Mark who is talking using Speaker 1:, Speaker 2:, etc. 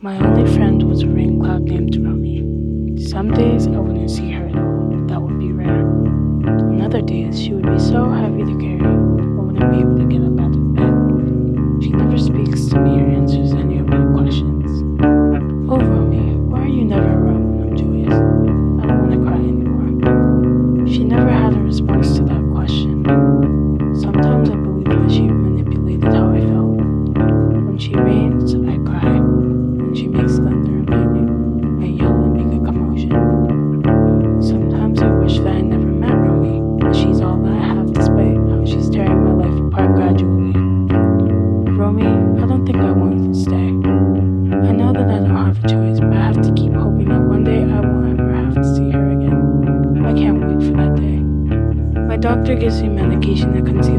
Speaker 1: My only friend was a rain cloud named Romy. Some days I wouldn't see her at all. That would be rare. On other days, she would be so heavy to carry, I wouldn't be able to get up out of bed. She never speaks to me or answers any of my questions. Oh, Romy, why are you never around when I'm joyous? I don't want to cry anymore. She never had a response to that question. Sometimes I believe that she manipulated how I felt. When she rains, I cry. When she makes thunder and lightning, I yell and make a commotion. Sometimes I wish that I never met Romy, but she's all that I have despite how she's tearing my life apart gradually. Romy, I don't think I want you to stay. I know that I don't have a choice, but I have to keep hoping that one day I won't ever have to see her again. I can't wait for that day. My doctor gives me medication that contains